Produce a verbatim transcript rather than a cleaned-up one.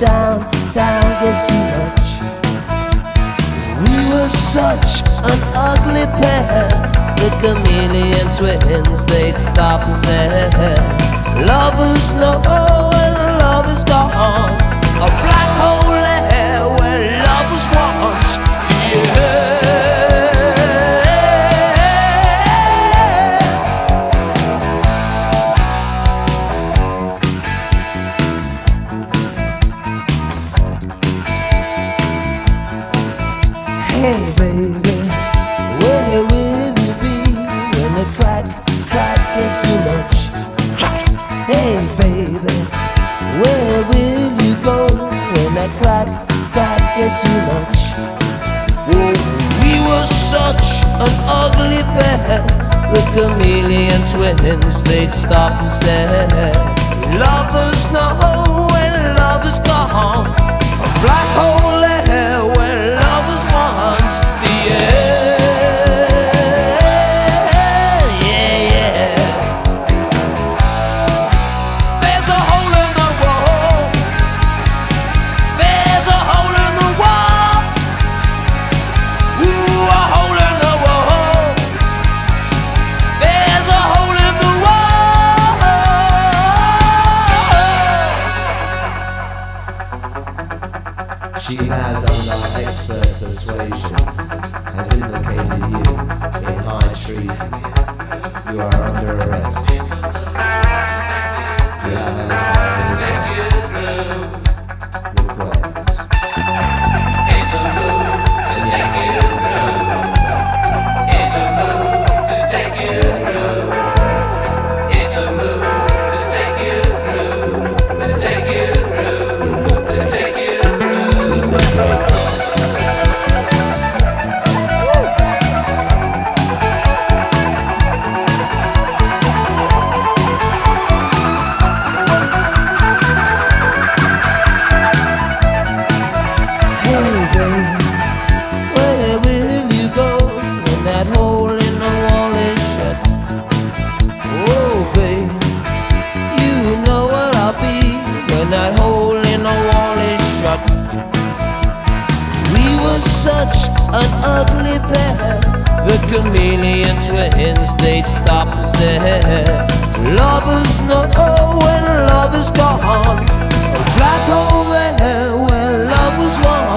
down, down gets too much. We were such an ugly pair, the chameleon twins, they'd stop and stare. Lovers know when love is gone, a black hole there where love was once. Yeah. Hey baby, where will you be when the crack, crack gets too much? Hey baby, where will you go when that crack, crack gets too much? Whoa, we were such an ugly pair, the chameleon twins, they'd stop and stare. Lovers know when love is gone, a black hole there where love was once. The end, yeah, yeah. There's a hole in the wall, there's a hole in the wall. Ooh, a hole in the wall, there's a hole in the wall. She has, under expert persuasion, has implicated you in high treason. You are under arrest. Do you have any final requests? It's a move to take you through. It's a move to take you through. It's a move to take you through. To take you through. To take you through. Where will you go when that hole in the wall is shut? Oh babe, you know what I'll be when that hole in the wall is shut. We were such an ugly pair, the chameleon twins, they'd stop and stare. Lovers know when love is gone, a black hole there where love was once.